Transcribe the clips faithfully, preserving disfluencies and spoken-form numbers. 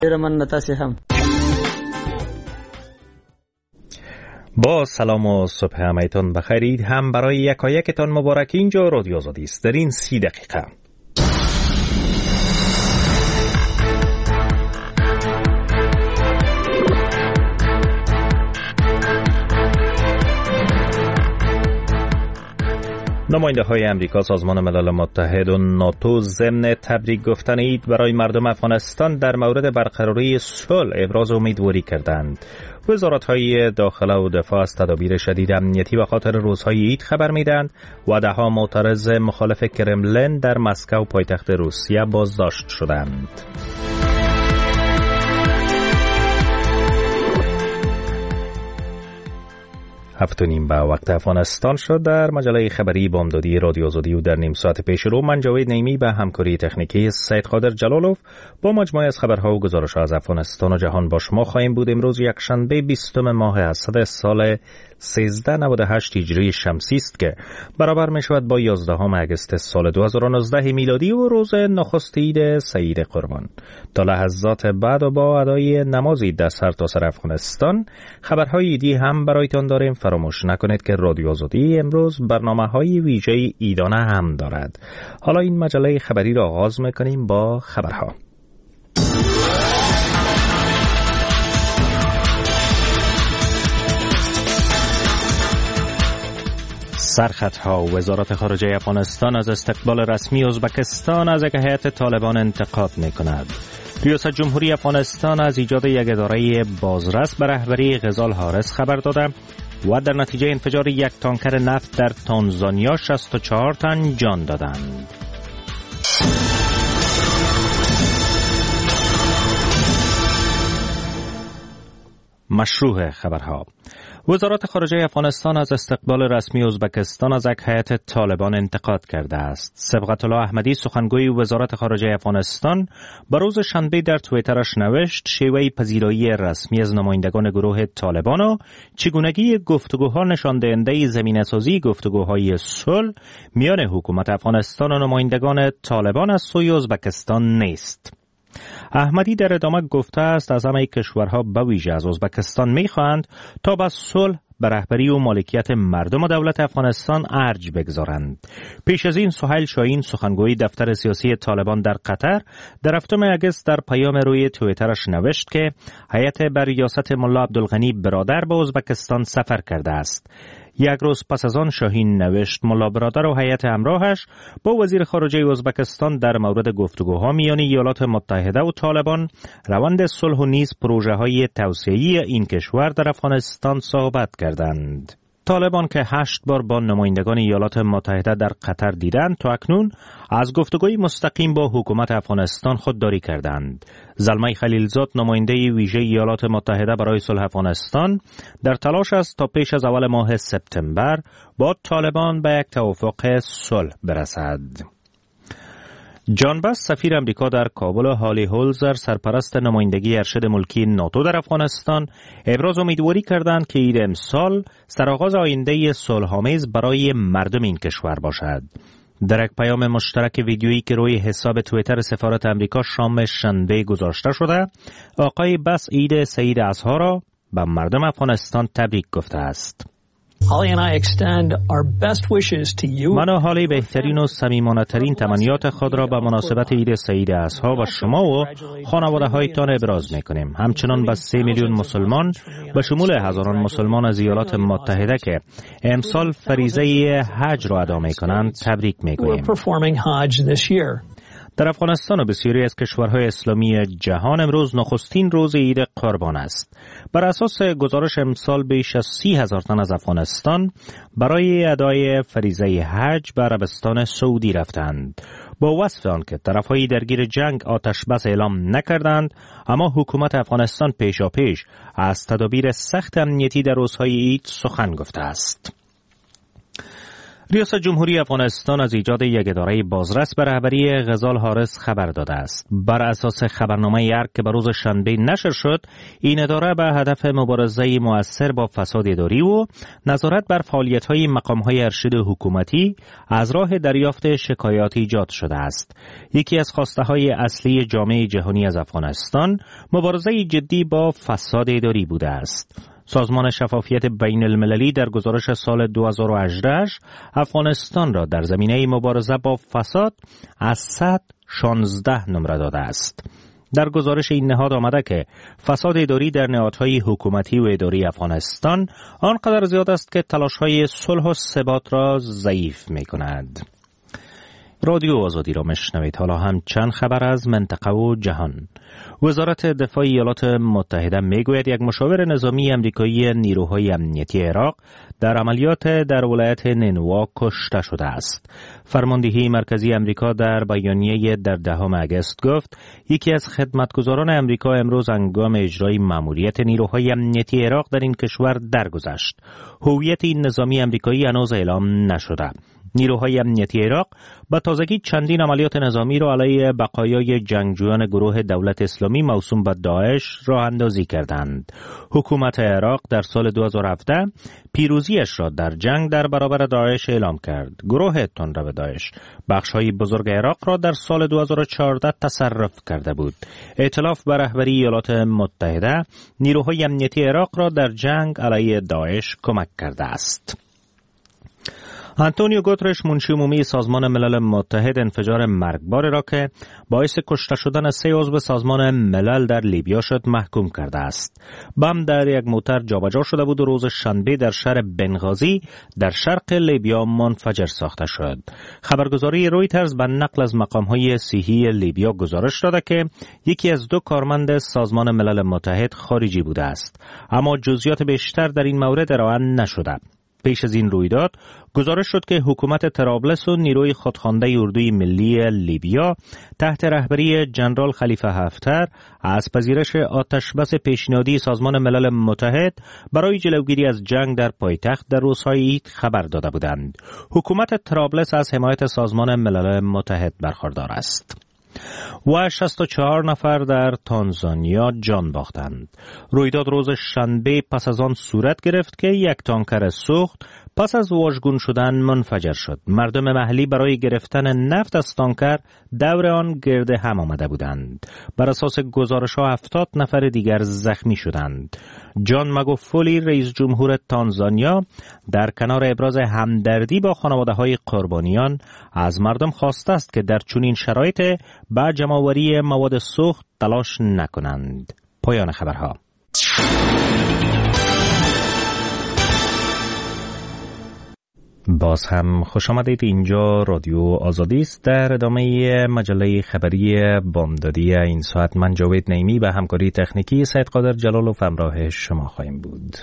من تاسې هم با سلام و صبح همایتان بخیر. هم برای یکایکتان مبارک. اینجا رادیو آزادی است. در این سی دقیقه نماینده های امریکا، سازمان ملل متحد و ناتو ضمن تبریک گفتن عید برای مردم افغانستان در مورد برقراری صلح ابراز امیدواری کردند. وزارت های داخله و دفاع از تدابیر شدید امنیتی به خاطر روزهای عید خبر میدند و ده ها معترض مخالف کرملین در مسکو پایتخت روسیه بازداشت شدند. هفت و نیم به وقت افغانستان شد. در مجله خبری بامدادی رادیو آزادی و در نیم ساعت پیش رو من جاوید نیمی به همکاری تکنیکی سید قادر جلالوف با مجموعه از خبرها و گزارش‌ها از افغانستان و جهان با شما خواهیم بود. امروز یکشنبه بیستم ماه اسد سال سیزده نود و هشت هجری شمسی است که برابر می شود با یازدهم اگست سال دو هزار و نوزده میلادی و روز نخست عید سعید قربان. تا لحظات بعد و با ادای نماز عید در سرتاسر افغانستان خبرهای عیدی هم برایتان داریم. فراموش نکنید که رادیو آزادی امروز برنامه‌های ویژه عیدانه هم دارد. حالا این مجله خبری را آغاز می‌کنیم با خبرها. سرخطها: وزارت خارجه افغانستان از استقبال رسمی ازبکستان از یک هیئت طالبان انتقاد می‌کند. ریاست جمهوری افغانستان از ایجاد یک اداره بازرس به رهبری غزال حارس خبر داده و در نتیجه انفجار یک تانکر نفت در تانزانیا شصت و چهار تن جان دادند. مشروع خبرها: وزارت خارجه افغانستان از استقبال رسمی ازبکستان از یک هیئت طالبان انتقاد کرده است. صبغت الله احمدی، سخنگوی وزارت خارجه افغانستان، به روز شنبه در توییترش نوشت شیوه پذیرایی رسمی از نمایندگان گروه طالبان و چگونگی گفتگوها نشان دهنده زمینه‌سازی گفتگوهای صلح میان حکومت افغانستان و نمایندگان طالبان از سوی ازبکستان نیست. احمدی در ادامه گفته است از همه کشورها به ویژه از ازبکستان می‌خواهند تا به صلح به رهبری و مالکیت مردم و دولت افغانستان ارج بگذارند. پیش از این سهیل شاهین، سخنگوی دفتر سیاسی طالبان در قطر، در هفتم اگست در پیام روی توییترش نوشت که هیئت بر ریاست ملا عبدالغنی برادر به ازبکستان سفر کرده است. یک روز پس از آن شاهین نوشت ملا برادر و هیئت همراهش با وزیر خارجه ازبکستان در مورد گفتگوها میان ایالات متحده و طالبان، روند صلح و نیز پروژه‌های توسعه‌ای این کشور در افغانستان صحبت کردند. طالبان که هشت بار با نمایندگان ایالات متحده در قطر دیدند، تا اکنون از گفتگوی مستقیم با حکومت افغانستان خودداری کردند. زلمه خلیلزاد، نماینده ویژه ایالات متحده برای صلح افغانستان، در تلاش است تا پیش از اول ماه سپتامبر با طالبان به یک توافق صلح برسد. جان بس، سفیر امریکا در کابل، و هالی هولزر، سرپرست نمایندگی ارشد ملکی ناتو در افغانستان، ابراز امیدواری کردند که عید امسال سرآغاز آینده صلح‌آمیز برای مردم این کشور باشد. در یک پیام مشترک ویدیویی که روی حساب توییتر سفارت امریکا شام شنبه گذاشته شده، آقای بس عید سعید اضحی را به مردم افغانستان تبریک گفته است. من و حالی بهترین و صمیمانه‌ترین تمنیات خود را به مناسبت عید سعید اضحی و شما و خانواده‌هایتان ابراز می‌کنیم. همچنان به سه میلیون مسلمان به شمول هزاران مسلمان از ایالات متحده که امسال فریضه حج را ادا می‌کنند تبریک می‌گوییم. در افغانستان و بسیاری از کشورهای اسلامی جهان امروز نخستین روز عید قربان است. بر اساس گزارش امسال بیش از سی هزار تن از افغانستان برای ادای فریضه حج به عربستان سعودی رفتند. با وصف آن که طرفهای درگیر جنگ آتش بس اعلام نکردند، اما حکومت افغانستان پیشا پیش از تدابیر سخت امنیتی در روزهای عید سخن گفته است. ریاست جمهوری افغانستان از ایجاد یک اداره بازرس به رهبری غزال حارس خبر داده است. بر اساس خبرنامه ارگ که به روز شنبه نشر شد، این اداره به هدف مبارزه مؤثر با فساد اداری و نظارت بر فعالیت‌های مقام‌های ارشد حکومتی از راه دریافت شکایات ایجاد شده است. یکی از خواسته‌های اصلی جامعه جهانی از افغانستان مبارزه جدی با فساد اداری بوده است. سازمان شفافیت بین المللی در گزارش سال دو هزار و هجده افغانستان را در زمینه مبارزه با فساد از صد شانزده نمره داده است. در گزارش این نهاد آمده که فساد اداری در نهادهای حکومتی و اداری افغانستان آنقدر زیاد است که تلاش‌های صلح و ثبات را ضعیف می‌کند. رادیو آزادی را مشنوید. حالا هم چند خبر از منطقه و جهان. وزارت دفاع ایالات متحده میگوید یک مشاور نظامی امریکایی نیروهای امنیتی عراق در عملیات در ولایت نینوا کشته شده است. فرماندهی مرکزی امریکا در بیانیه در دهم اگست گفت یکی از خدمتگزاران امریکا امروز هنگام اجرای مأموریت نیروهای امنیتی عراق در این کشور درگذشت. هویت این نظامی امریکایی هنوز اعلام نشده. نیروهای امنیتی عراق با تازگی چندین عملیات نظامی را علیه بقایای جنگجویان گروه دولت اسلامی موسوم به داعش راه اندازی کردند. حکومت عراق در سال دو هزار و هفده پیروزیش را در جنگ در برابر داعش اعلام کرد. گروه تندرو داعش بخش‌های بزرگ عراق را در سال دو هزار و چهارده تصرف کرده بود. ائتلاف به رهبری ایالات متحده نیروهای امنیتی عراق را در جنگ علیه داعش کمک کرده است. آنتونیو گوترش منشی عمومی سازمان ملل متحد انفجار مرگبار را که باعث کشته شدن سه عضو سازمان ملل در لیبیا شد محکوم کرده است. بم در یک موتر جابجا شده بود و روز شنبه در شهر بنغازی در شرق لیبیا منفجر ساخته شد. خبرگزاری رویترز به نقل از مقام‌های صحی لیبیا گزارش داده که یکی از دو کارمند سازمان ملل متحد خارجی بوده است، اما جزئیات بیشتر در این مورد ارائه نشده. پیش از این رویداد گزارش شد که حکومت طرابلس و نیروی خودخوانده اردوی ملی لیبیا تحت رهبری جنرال خلیفه حفتر از پذیرش آتشبس پیشنهادی سازمان ملل متحد برای جلوگیری از جنگ در پایتخت در روزهای عید خبر داده بودند. حکومت طرابلس از حمایت سازمان ملل متحد برخوردار است. و شصت و چهار نفر در تانزانیا جان باختند. رویداد روز شنبه پس از آن صورت گرفت که یک تانکر سوخت پس از واژگون شدن منفجر شد. مردم محلی برای گرفتن نفت از تانکر دور آن گرد هم آمده بودند. بر اساس گزارش ها هفتاد نفر دیگر زخمی شدند. جان مگوفولی رئیس جمهور تانزانیا در کنار ابراز همدردی با خانواده های قربانیان از مردم خواسته است که در چنین شرایط با جمع‌آوری مواد سوخت تلاش نکنند. پایان خبرها. باز هم خوش آمدید. اینجا رادیو آزادی است. در ادامه مجله خبری بامدادی این ساعت من جاوید نعیمی به همکاری تکنیکی سید قادر جلالوف همراه شما خواهیم بود.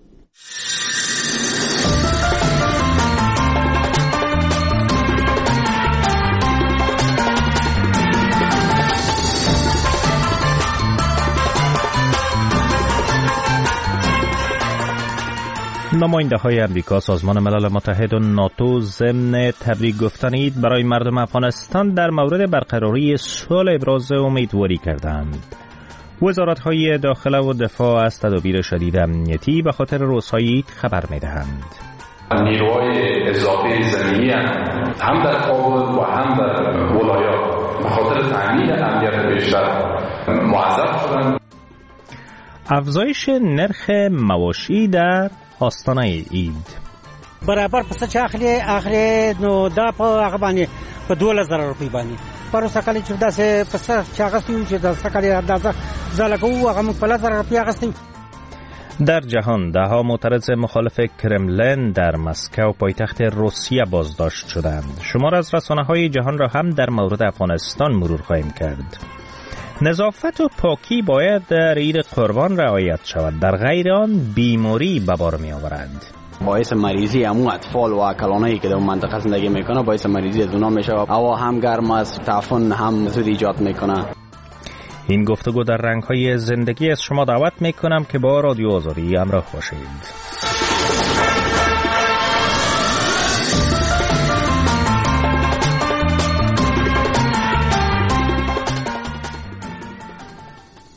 نماینده های امریکا، سازمان ملل متحد و ناتو ضمن تبریک گفتن عید برای مردم افغانستان در مورد برقراری صلح ابراز امیدواری کردند. وزارت های داخله و دفاع از تدابیر شدید امنیتی به خاطر روزهای عید خبر می دهند. نیروهای اضافه زمینی هم در کابل و هم در ولایات به خاطر تامین امنیت بیشتر موظف شدند. افزایش نرخ مواشی در آستانه عید. برابر پس چه اخلی اخلی نو دا په هغه باندې په دوله زره روپۍ باندې پر سکالي چې داسې پس چې هغه سیو چې د سکالي اندازه زلکو هغه موږ په لزر روپۍ هغه. در جهان دهها معترض مخالف کرملن در مسکو پایتخت روسیه بازداشت شدند. شمار از رسانه‌های جهان را هم در مورد افغانستان مرور خواهیم کرد. نظافت و پاکی باید در عید قربان رعایت شود، در غیر آن بیماری به بار می آورد. باعث مریضی همون اطفال و کلانایی که در منطقه زندگی میکنه باعث مریضی از اونا میشه. هوا هم گرم است، تعفن هم زود ایجاد میکنه. این گفتگو در رنگ‌های زندگی از شما دعوت میکنم که با رادیو آزادی همراه باشید.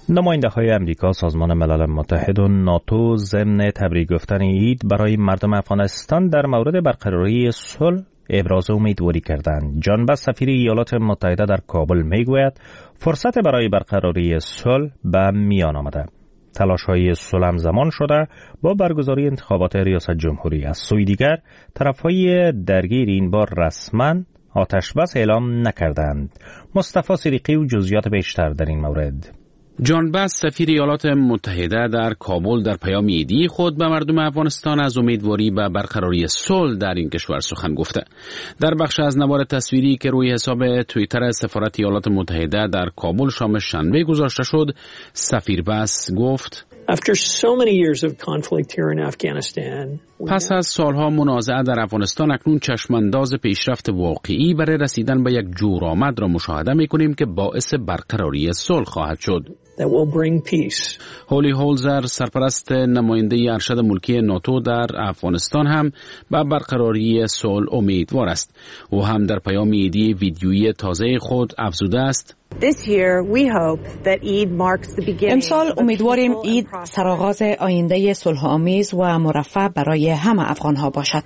نماینده های امریکا، سازمان ملل متحد و ناتو ضمن تبریک گفتن عید برای مردم افغانستان در مورد برقراری صلح ابراز امیدواری کردند. جان بس، سفیر ایالات متحده در کابل، میگوید فرصت برای برقراری صلح به میان آمده. تلاش‌های صلح همزمان شده با برگزاری انتخابات ریاست جمهوری. از سوی دیگر طرف‌های درگیر این بار رسما آتش بس اعلام نکردند. مصطفی صدیقی و جزئیات بیشتر در این مورد. جان بس، سفیر ایالات متحده در کابل، در پیام عیدی خود به مردم افغانستان از امیدواری به برقراری صلح در این کشور سخن گفته. در بخش از نوار تصویری که روی حساب توییتر سفارت ایالات متحده در کابل شام شنبه گذاشته شد، سفیر بس گفت: After so many years of conflict here in Afghanistan, پس از سالها منازعه در افغانستان، اکنون چشمانداز پیشرفت واقعی برای رسیدن به یک جورآمد را مشاهده می‌کنیم که باعث برقراری صلح خواهد شد. that will bring peace. هولی هولزر، سرپرست نماینده ارشد ملکی ناتو در افغانستان، هم به برقراری صلح امیدوار است. او هم در پیام عیدی ویدیویی تازه خود افزوده است: امسال امیدواریم عید سرآغاز آینده صلح‌آمیز و مرفه برای همه افغان‌ها باشد.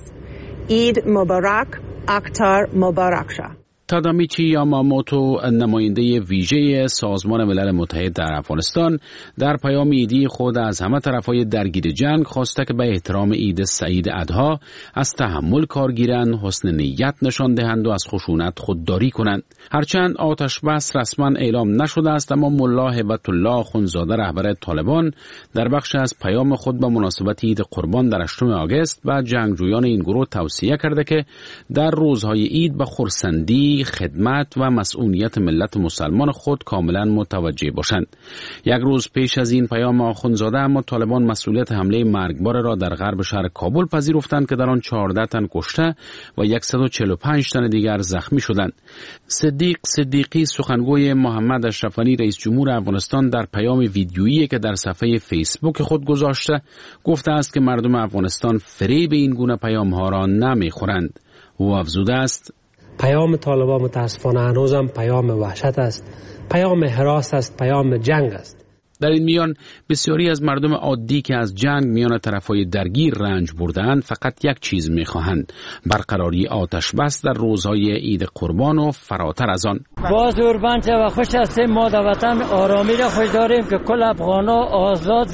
عید مبارک، اختر مبارک شد. تادامیچی یاماموتو، نماینده ویژه سازمان ملل متحد در افغانستان، در پیام عیدی خود از همه طرفهای درگیر جنگ خواسته که به احترام عید سعید اضحی از تحمل کار گیرند، حسن نیت نشان دهند و از خشونت خودداری کنند. هرچند آتش بس رسما اعلام نشده است، اما ملا هیبت الله اخوندزاده، رهبر طالبان، در بخش از پیام خود به مناسبت عید قربان در هشتم آگوست به جنگجویان این گروه توصیه کرده که در روزهای عید به خرسندی، خدمت و مسئولیت ملت مسلمان خود کاملا متوجه باشند. یک روز پیش از این پیام آخوندزاده، اما طالبان مسئولیت حمله مرگبار را در غرب شهر کابل پذیرفتند که در آن چهارده تن کشته و صد و چهل و پنج تن دیگر زخمی شدند. صدیق صدیقی، سخنگوی محمد اشرف غنی رئیس جمهور افغانستان، در پیام ویدیویی که در صفحه فیسبوک خود گذاشته گفته است که مردم افغانستان فریب این گونه پیام‌ها را نمیخورند. او افزوده است: پیام طالبان متاسفانه هنوزم پیام وحشت است، پیام هراس است، پیام جنگ است. در این میان بسیاری از مردم عادی که از جنگ میان طرفهای درگیر رنج برده‌اند فقط یک چیز می‌خواهند: برقراری آتش بس در روزهای عید قربان و فراتر از آن. باز اوربنچه و خوش هستیم، ما در وطن آرامی را خوش داریم که کل افغانا آزاد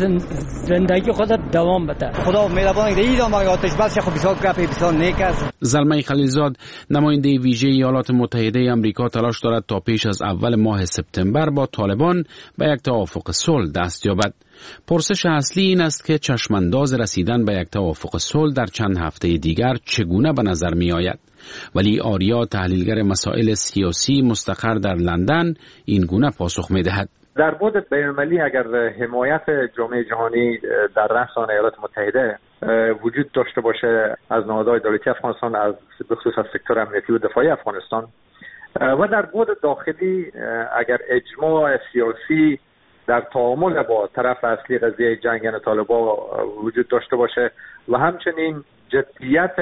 زندگی خود دوام بده. خدا مهربان عید ما آتش بس خو بسیار گپ بسیار نیک است. زلمه خلیلزاد، نماینده ویژه ایالات متحده آمریکا، تلاش دارد تا پیش از اول ماه سپتامبر با طالبان به یک توافق صلح دست یابد. پرسش اصلی این است که چشمانداز رسیدن به یک توافق صلح در چند هفته دیگر چگونه به نظر می آید. ولی آریا، تحلیلگر مسائل سیاسی مستقر در لندن، این گونه پاسخ می دهد: در بعد بین‌المللی اگر حمایت جامعه جهانی در رأس آن ایالات متحده وجود داشته باشه از نهادهای دولتی افغانستان، از بخصوص از سکتور امنیتی و دفاعی افغانستان، و در بعد داخلی اگر اجماع سیاسی در تعامل با طرف اصلی قضیه جنگ یعنی طالبان وجود داشته باشه و همچنین جدیت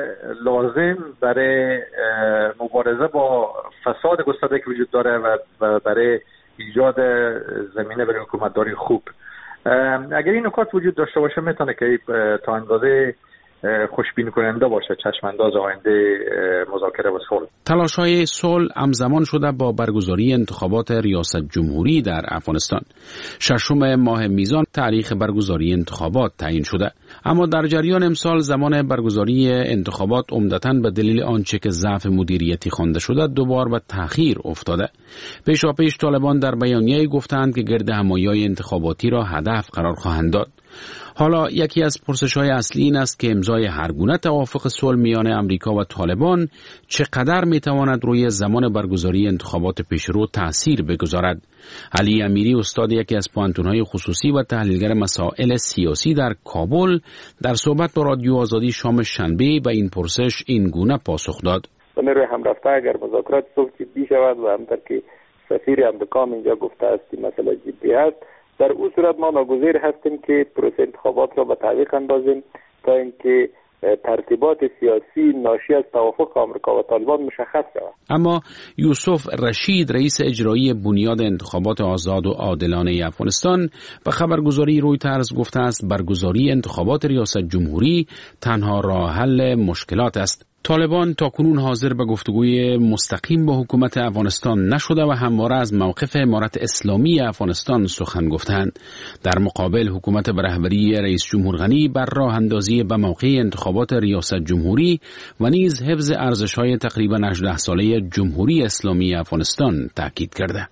لازم برای مبارزه با فساد گسترده که وجود داره و برای ایجاد زمینه برای حکومتداری خوب، اگر این نکات وجود داشته باشه میتونه که تا اندازه خوشبین کننده باشه چشمانداز آینده مذاکره و صلح. تلاش‌های صلح همزمان شده با برگزاری انتخابات ریاست جمهوری در افغانستان. ششم ماه میزان تاریخ برگزاری انتخابات تعیین شده، اما در جریان امسال زمان برگزاری انتخابات عمدتاً به دلیل آنچه که ضعف مدیریتی خوانده شده دوبار به تأخیر افتاده. پیشاپیش طالبان در بیانیه‌ای گفتند که گرد همایی انتخاباتی را هدف قرار خواهند داد. حالا یکی از پرسش‌های اصلی این است که امضای هرگونه توافق صلح میان امریکا و طالبان چقدر میتواند روی زمان برگزاری انتخابات پیشرو تأثیر بگذارد. علی امیری، استاد یکی از پوانتون‌های خصوصی و تحلیلگر مسائل سیاسی در کابل، در صحبت با رادیو آزادی شام شنبه به این پرسش این گونه پاسخ داد: روی هم رفته اگر مذاکرات صلح جدی شود و همطور که سفیر امریکا اینجا گفته است که مسئله جدی است، در او صورت ما ناگزیر هستیم که پروسه انتخابات را به تعویق اندازیم تا اینکه ترتیبات سیاسی ناشی از توافق آمریکا و طالبان مشخص شود. اما یوسف رشید رئیس اجرایی بنیاد انتخابات آزاد و عادلانه افغانستان به خبرگزاری رویترز گفته است برگزاری انتخابات ریاست جمهوری تنها راه حل مشکلات است. طالبان تاکنون حاضر به گفتگوی مستقیم با حکومت افغانستان نشده و همواره از موقف امارت اسلامی افغانستان سخن گفتند. در مقابل حکومت به رهبری رئیس جمهور غنی بر راه اندازی به موقع انتخابات ریاست جمهوری و نیز حفظ ارزش‌های تقریباً هجده ساله جمهوری اسلامی افغانستان تاکید کرده.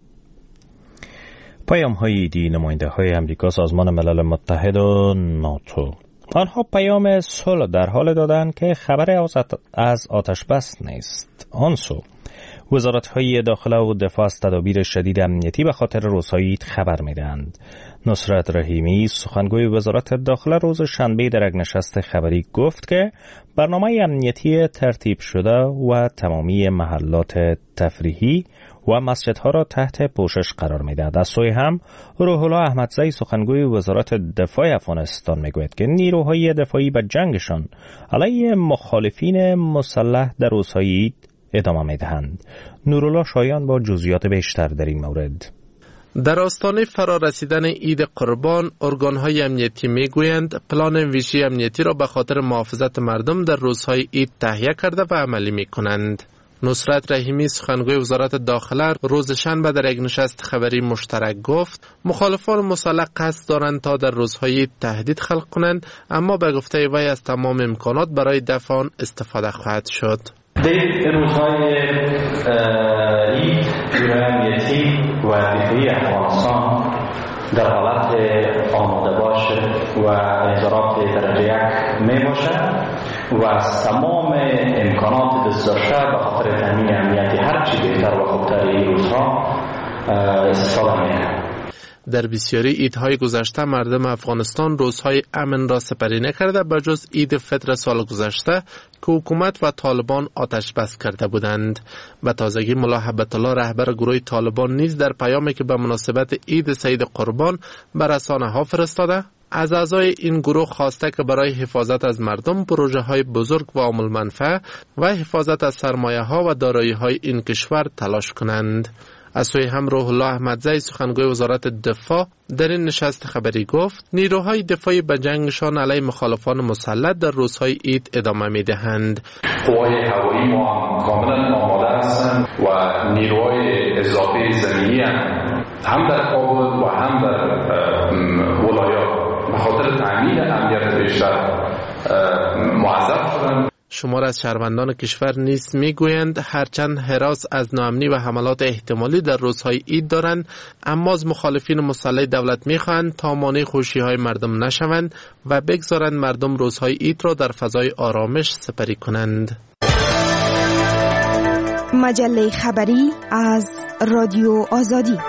پیام‌های ایدی نماینده‌های آمریکا، سازمان ملل متحد و ناتو. آنها پیام صلح در حال دادند که خبر از آتش بس نیست. آن سو وزارت‌های داخله و دفاع از تدابیر شدید امنیتی به خاطر رسایی خبر می‌دهند. نصرت رحیمی سخنگوی وزارت داخله روز شنبه در یک نشست خبری گفت که برنامه امنیتی ترتیب شده و تمامی محلات تفریحی و مسجدها را تحت پوشش قرار می‌دهد. از سوی هم روح الله احمدزی سخنگوی وزارت دفاع افغانستان میگوید که نیروهای دفاعی به جنگشان علیه مخالفین مسلح در روزهای عید ادامه می‌دهند. نورالله شایان با جزئیات بیشتر در این مورد. در آستانه فرا رسیدن عید قربان، ارگان‌های امنیتی میگویند پلان ویژه امنیتی را به خاطر محافظت مردم در روزهای عید تهیه کرده و عملی می‌کنند. نصرت رحیمی سخنگوی وزارت داخله روز شنبه در یک نشست خبری مشترک گفت مخالفان مسلح قصد دارند تا در روزهای تهدید خلق کنند، اما به گفته وی از تمام امکانات برای دفع آن استفاده خواهد شد. در روزهای عید نیروی امنیتی و دفاعی افغانستان در حالت آماده باش و انضباط درجه یک می باشد و از تمام امکانات دست داشته به خاطر تامین امنیتی هر چی بهتر و خوبتر این روزها استفاده می کنند. در بسیاری عیدهای گذشته مردم افغانستان روزهای امن را سپری نکرده به جز عید فطر سال گذشته که حکومت و طالبان آتش بس کرده بودند. به تازگی ملا هبت الله رهبر گروه طالبان نیز در پیامی که به مناسبت عید سید قربان به رسانه‌ها فرستاده از اعضای این گروه خواسته که برای حفاظت از مردم پروژه های بزرگ و عامل منفعه و حفاظت از سرمایه ها و دارایی های این کشور تلاش کنند. از سوی هم روح الله احمدزی سخنگوی وزارت دفاع در این نشست خبری گفت نیروهای دفاعی به جنگشان علیه مخالفان مسلح در روزهای عید ادامه می‌دهند. قوای هوایی ما کاملا آماده هستند و نیروهای اضافی زمینی هم در کابل و هم در ولایات به خاطر تامین امنیت بیشتر معذب شدند. شمار از شهروندان کشور نیز میگویند هرچند هراس از ناامنی و حملات احتمالی در روزهای عید دارند، اما از مخالفین مسلح دولت میخواهند تا مانع خوشی‌های مردم نشوند و بگذارند مردم روزهای عید را در فضای آرامش سپری کنند. مجله خبری از رادیو آزادی.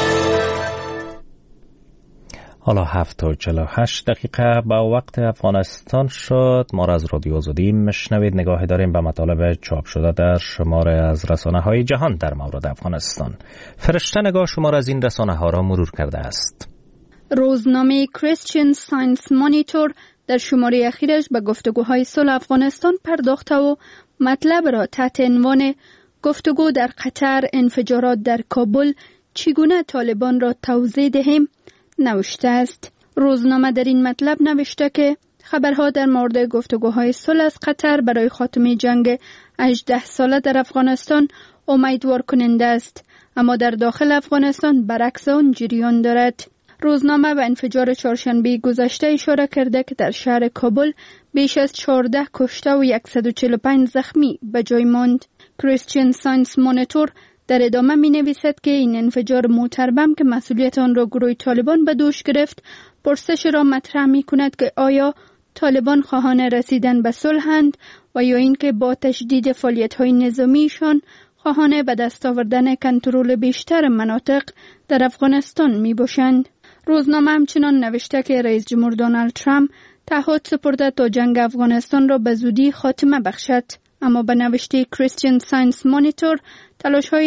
حالا هفت و چهل و هشت دقیقه با وقت افغانستان شد. ما را از رادیو آزادی مشنوید. نگاه داریم به مطالب چاپ شده در شمار از رسانه های جهان در مورد افغانستان. فرشته نگاه شمار از این رسانه ها را مرور کرده است. روزنامه کریستین ساینس مانیتور در شماره اخیرش به گفتگوهای صلح افغانستان پرداخته و مطلب را تحت عنوان گفتگو در قطر، انفجارات در کابل، چگونه طالبان را توضیح دهیم نوشته است. روزنامه در این مطلب نوشته که خبرها در مورد گفتگوهای صلح از قطر برای خاتمه جنگ هجده ساله در افغانستان امیدوار کننده است، اما در داخل افغانستان برعکس آن جریان دارد. روزنامه به انفجار چهارشنبه گذشته اشاره کرده که در شهر کابل بیش از چهارده کشته و صد و چهل و پنج زخمی به جای ماند. کریستین ساینس مانیتور در ادامه می نویسد که این انفجار موتر بم که مسئولیت آن را گروه طالبان به دوش گرفت پرسش را مطرح می کند که آیا طالبان خواهان رسیدن به صلحند و یا اینکه با تشدید فعالیت های نظامیشان خواهان به دست آوردن کنترل بیشتر مناطق در افغانستان می باشند. روزنامه همچنان نوشته که رئیس جمهور دونالد ترامپ تعهد سپرده تا جنگ افغانستان را به زودی خاتمه بخشد، اما به نوشته کریستین ساینس مانیتور تلاش های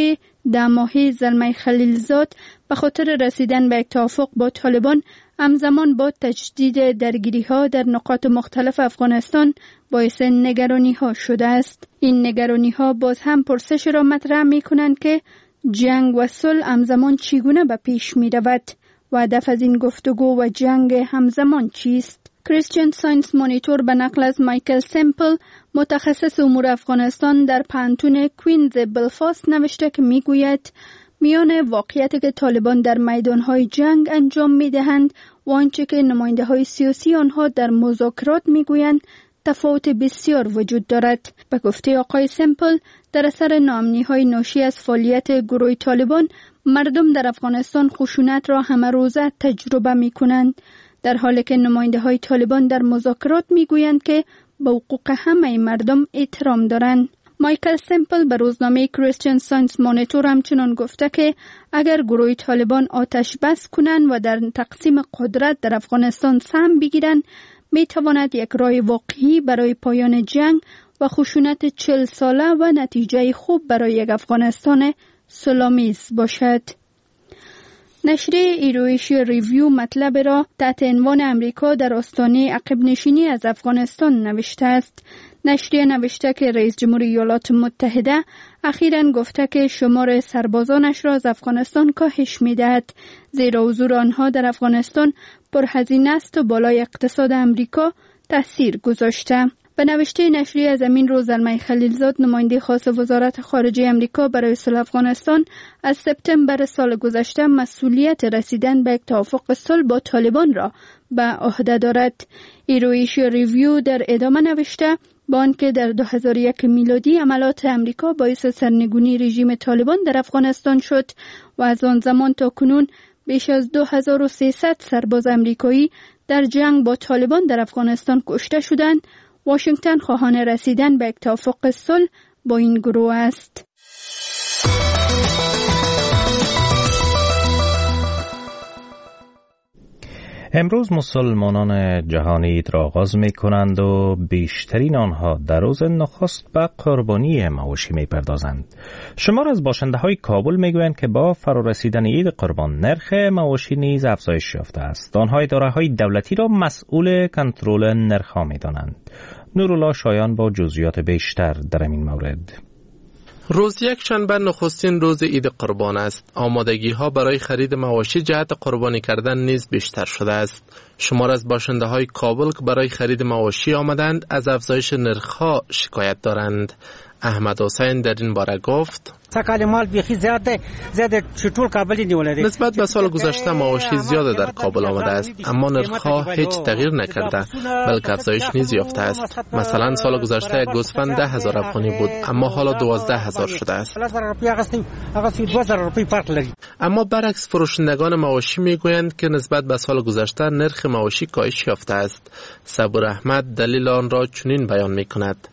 ده ماهه زلمه خلیلزاد به خاطر رسیدن به یک توافق با طالبان همزمان با تجدید درگیری ها در نقاط مختلف افغانستان باعث نگرانی ها شده است. این نگرانی ها باز هم پرسش را مطرح می کنند که جنگ و صلح همزمان چگونه به پیش می رود و هدف از این گفتگو و جنگ همزمان چیست؟ کریستین ساینس مانیتور به نقل از مایکل سمپل متخصص امور افغانستان در پانتون کوینز بلفاست نوشته که می گوید میان واقعیتی که طالبان در میدانهای جنگ انجام می دهند و آنچه که نماینده های سیاسی آنها در مذاکرات می گویند تفاوت بسیار وجود دارد. به گفته آقای سمپل در اثر ناامنی های ناشی از فعالیت گروه طالبان مردم در افغانستان خشونت را همه روزه تجربه می کنند، در حالی که نماینده های طالبان در مذاکرات می گویند که به حقوق همه مردم احترام دارند. مایکل سمپل به روزنامه کریستین ساینس مانیتور همچنان گفته که اگر گروه طالبان آتش بس کنند و در تقسیم قدرت در افغانستان سهم بگیرند می تواند یک راه واقعی برای پایان جنگ و خشونت چهل ساله و نتیجه خوب برای یک افغانستان صلح‌آمیز باشد. نشریه ایرویشیا ریویو مطلب را تحت عنوان امریکا در آستانه عقب نشینی از افغانستان نوشته است. نشریه نوشته که رئیس جمهور ایالات متحده اخیراً گفته که شمار سربازانش را از افغانستان کاهش می‌دهد، زیرا حضور آنها در افغانستان پرهزینه است و بالای اقتصاد امریکا تاثیر گذاشته. به نوشته نشریه از امین رو زلمه خلیلزاد نماینده خاص وزارت خارجه امریکا برای صلح افغانستان از سپتامبر سال گذشته مسئولیت رسیدن به یک توافق صلح با طالبان را به عهده دارد. ایرویشیا ریویو در ادامه نوشته با آنکه در دو هزار و یک میلادی عملات امریکا باعث سرنگونی رژیم طالبان در افغانستان شد و از آن زمان تا کنون بیش از دو هزار و سیصد سرباز امریکایی در جنگ با طالبان در افغانستان کشته شدند، واشنگتن خواهان رسیدن به یک توافق صلح با این گروه است. امروز مسلمانان جهانی عید را آغاز می کنند و بیشترین آنها در روز نخست به قربانی مواشی می پردازند. شمار از باشنده های کابل می گویند که با فرارسیدن عید قربان نرخ مواشی نیز افزایش یافته است. آنها اداره های دولتی را مسئول کنترل نرخ ها می دانند. نورالله شایان با جزئیات بیشتر در این مورد. روز یک شنبه نخستین روز عید قربان است. آمادگی ها برای خرید مواشی جهت قربانی کردن نیز بیشتر شده است. شمار از باشنده های کابل که برای خرید مواشی آمدند از افزایش نرخ ها شکایت دارند. احمد حسین در این باره گفت سکال مال بیخی زیاده زیاده چطور کابلی نیولده. نسبت به سال گذشته مواشی زیاده در کابل آمده است، اما نرخ‌ها هیچ تغییر نکرده بلکه افزایش نیز یافته است. مثلا سال گذشته یک گوسفند ده هزار افغانی بود اما حالا دوازده هزار شده است. اما برعکس فروشندگان مواشی میگویند که نسبت به سال گذشته نرخ مواشی کاهش یافته است. صبور احمد دلیل آن را چنین بیان میکند: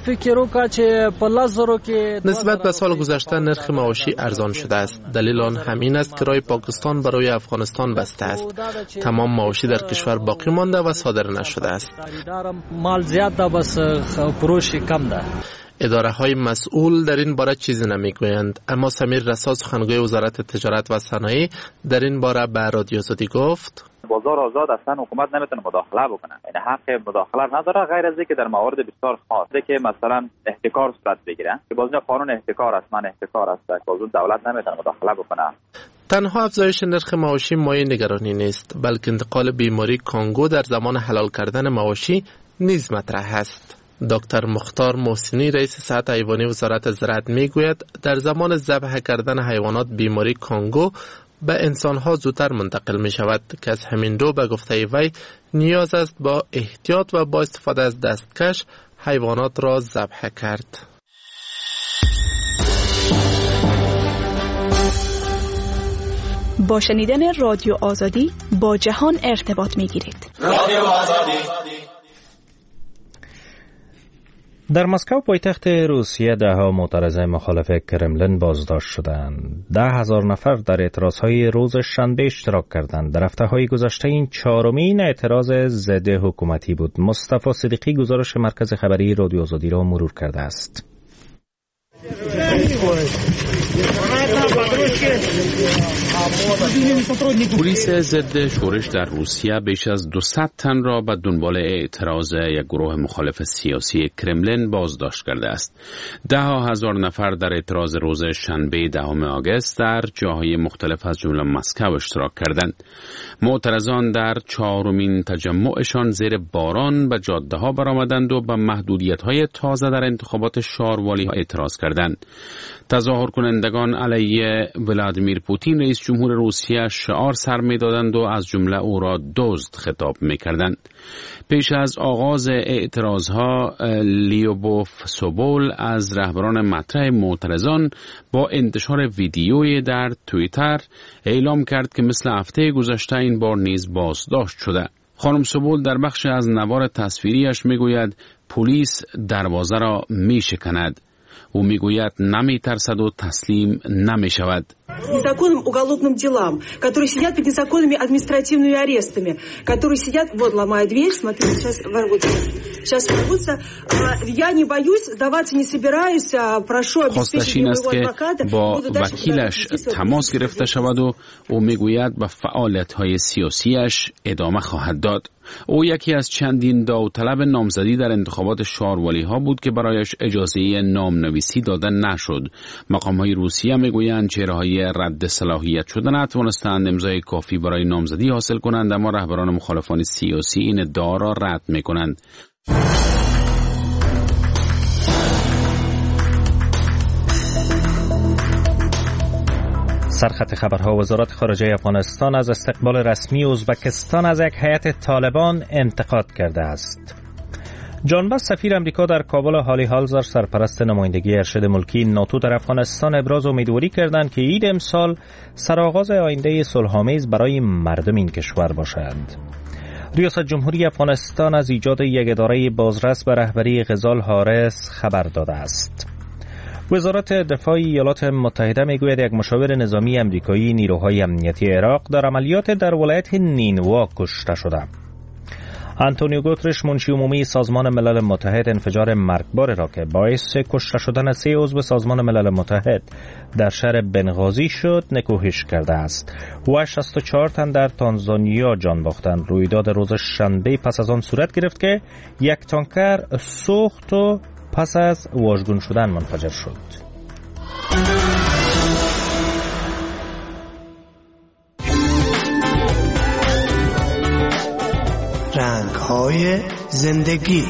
نسبت به سال گذشته نرخ مواشی ارزان شده است. دلیل آن همین است که راه پاکستان برای افغانستان بسته است. تمام مواشی در کشور باقی مانده و صادر نشده است. مال زیاد ده بس فروش کم ده. اداره های مسئول در این باره چیزی نمیگویند، اما سمیر رسا سخنگوی وزارت تجارت و صنایع در این باره به رادیو آزادی گفت: بازار آزاد اصلا حکومت نمیتونه مداخله بکنه، یعنی حق مداخله نداره غیر از اینکه در موارد بسیار خاصه که مثلا احتکار صورت بگیره که باز قانون احتکار است، من احتکار است که باز دولت نمیتونه مداخله بکنه. تنها افزایش نرخ مواشی مایه نگرانی نیست، بلکه انتقال بیماری کانگو در زمان حلال کردن مواشی نیز مطرح است. دکتر مختار محسنی رئیس صحت حیوانی وزارت زراعت میگوید در زمان ذبح کردن حیوانات بیماری کانگو به انسانها زودتر منتقل می شود که از همین رو به گفته وی نیاز است با احتیاط و با استفاده از دستکش حیوانات را ذبح کرد. با شنیدن رادیو آزادی با جهان ارتباط می گیرید. رادیو آزادی. در مسکو پایتخت روسیه ده ها معترضه مخالف کرملین بازداشت شدند. ده هزار نفر در اعتراضهای روز شنبه اشتراک کردند. در هفته‌های گذشته این چهارمین اعتراض ضد حکومتی بود. مصطفی صدیقی گزارش مرکز خبری رادیو آزادی را مرور کرده است. پلیس ضد شورش در روسیه بیش از دویست تن را به دنبال اعتراض یک گروه مخالف سیاسی کرملین بازداشت کرده است. ده ها هزار نفر در اعتراض روز شنبه دهم آگوست در جاهای مختلف از جمله مسکو اشتراک کردند. معترضان در چهارمین تجمعشان زیر باران به جاده ها برآمدند و به محدودیت های تازه در انتخابات شاروالی اعتراض کردند. تظاهر کنندگان علیه ولادیمیر پوتین رئیس جمهور روسیه شعار سر می‌دادند و از جمله او را دزد خطاب می‌کردند. پیش از آغاز اعتراضها لیوبوف سوبول از رهبران مطرح معترضان با انتشار ویدیویی در توییتر اعلام کرد که مثل هفته گذشته این بار نیز بازداشت شده. خانم سوبول در بخش از نوار تصویریش میگوید پلیس دروازه را میشکند. او میگوید نمی ترسد و تسلیم نمی شود. Незаконным уголовным делам, которые сидят под незаконными административными арестами, которые сидят, вот ломая дверь, смотри, сейчас ворвутся. Сейчас ворвутся. Я не боюсь, сдаваться не собираюсь, прошу обеспечить моего адвоката. با وکیلش تماس گرفته شود و او میگوید به فعالیت‌های سیاسیش ادامه خواهد داد. او یکی از چندین داوطلب نامزدی در انتخابات شاروالی ها بود که برایش اجازه نامنویسی داده نشد. مقام‌های روسیه میگویند چهره‌های رد صلاحیت شده نتوانستند امضای کافی برای نامزدی حاصل کنند، اما رهبران مخالفان سیاسی این ادعا را رد می‌کنند. سرخط خبرها: وزارت خارجه افغانستان از استقبال رسمی ازبکستان از یک هیئت طالبان انتقاد کرده است. جان بس سفیر امریکا در کابل هالی هالزر سرپرست نمایندگی ارشد ملکی ناتو در افغانستان ابراز امیدواری کردند که عید امسال سرآغاز آینده صلح‌آمیز برای مردم این کشور باشد. ریاست جمهوری افغانستان از ایجاد یک اداره بازرس به رهبری غزال حارس خبر داده است. وزارت دفاع ایالات متحده میگوید یک مشاور نظامی امریکایی نیروهای امنیتی عراق در عملیات در ولایت نینوا کشته شده. آنتونیو گوترش منشی عمومی سازمان ملل متحد انفجار مرگبار را که باعث کشته شدن سه عضو سازمان ملل متحد در شهر بنغازی شد نکوهش کرده است. و شصت و چهار تن در تانزانیا جان باختند. رویداد روز شنبه پس از آن صورت گرفت که یک تانکر سوخت و پس از واژگون شدن منفجر شد. رنگ‌های زندگی.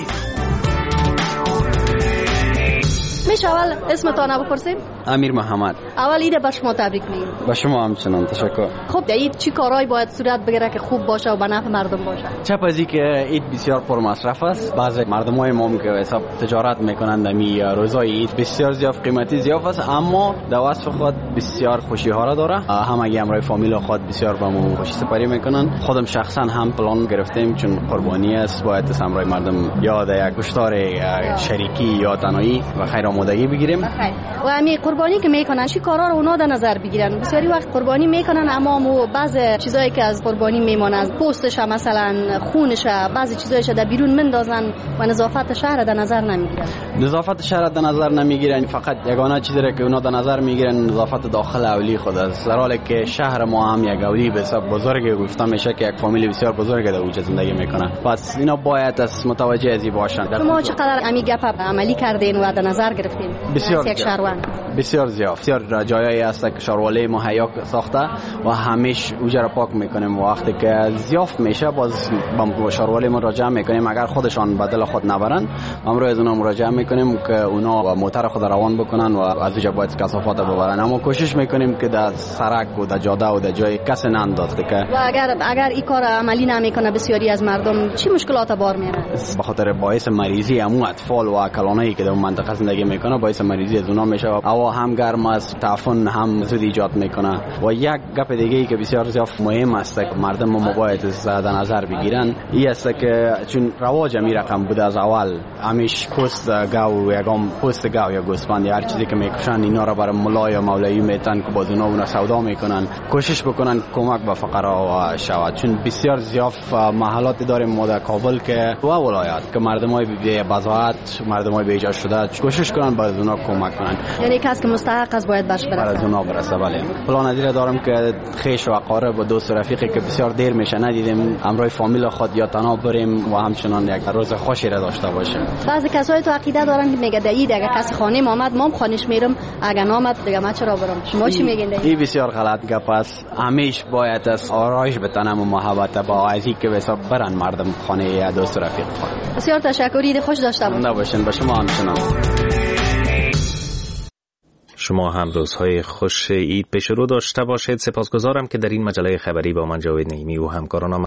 میشه اول اسمتان بپرسیم؟ امیر محمد. اول عید به شما تبریک میگیم. به شما همچنان تشکر. خب عید چی کارهایی باید صورت بگیره که خوب باشه و به نفع مردم باشه؟ چه پزی که عید بسیار پر مصرف است. بعضی مردمای ما که حساب تجارت میکنند می روزای عید بسیار زیاد قیمتی زیاد است، اما در وصف خود بسیار خوشی ها را داره. همگی همراه فامیل خود بسیار با ما خوشی سپری میکنن. خودم شخصا هم پلان گرفتیم چون قربانی است، باید همراه مردم یا در یک گشتار شریکی یا تنهایی و خیر آمادگی بگیریم. و همین قربانی که میکنن چی کارا رو اونا در نظر بگیرن؟ بسیاری وقت قربانی میکنن اما مو بعضی چیزایی که از قربانی میمونه، از پوستش مثلا خونش، بعضی چیزایش در بیرون مندازن و نظافت شهر در نظر نمیگیرن. نظافت شهر در نظر نمیگیرن، فقط یگانه چیزی که اونا در نظر میگیرن نظافت داخل اولی خود است. در حالی که شهر ما هم یک اولی به حساب بزرگ گفتم میشه که یک فامیل بسیار بزرگ در اونجا زندگی میکنه. پس اینا باید از متوجه ازی باشن. شما چقدر امی گپ عملی کردین و در نظر گرفتین؟ بسیار یک شهروند. بسیار زیاد. بسیار جایایی هست که شاروالی ما حیا ساخته و همیشه اوجا را پاک میکنیم. وقتی که زیافت میشه باز با شاروالی ما راجع میکنیم، اگر خودشان بدل خود نبرن امروز از اونا مراجعه میکنیم که اونا موتور خود روان بکنن و از اونجا باید کثافات ببرن. اما کوشش میکنیم که در سرک و در جاده و در جای کسی نندازه که و اگر اگر این کار عملی نمیکنه بسیاری از مردم چی مشکلات بار میارن؟ به خاطر باعث مریضی همون اطفال و کلانایی که در منطقه زندگی میکنه باعث مریضی از اونا میشه. هوا هم گرم است، تعفن هم زود ایجاد میکنه. و یک گپ دیگه ای که بسیار زیاد مهم است که مردم ما باید در نظر بگیرن این است که چون رواج می رقم بوده از اول همیش پست گاو یگام پوست گاو یا گوسفند یا هر چیزی که میکشن اینا را برای ملا یا مولوی میتن که باز اونا اونا سودا میکنن، کوشش بکنن کمک به فقرا شود، چون بسیار زیاد محلات داریم ما در کابل که و ولایت که مردمای بی بضاعت، مردمای بی جا شده کوشش کنن باز اونا کمک کنن، یعنی کسی که مستحق است باید بهش برسه، باز اونا برسه. بله پلان ندیره دارم که خیش و اقارب و دوست و رفیقی که بسیار دیر میشه ندیدیم امروی فامیل خود یا تنها بریم و همچنان یک روز خوشی را داشته باشیم. بعضی کسایی تو عقیده دارن که میگه دید اگه کسی خانه اومد ما هم خانهش میرم، اگه نامد دیگه ما چرا برم؟ شما چی میگین؟ این بسیار غلط گپ است. همیشه باید از آرایش بتنم و محبت با عزیز که حساب برن مردم خانه یا دوست و رفیق خود. بسیار تشکر، عید خوش داشته باشین. نباشین. به شما همچنان. شما هم روزهای خوش عید پیش رو داشته باشید. سپاسگزارم که در این مجله خبری با من جاوید نعیمی و همکارانم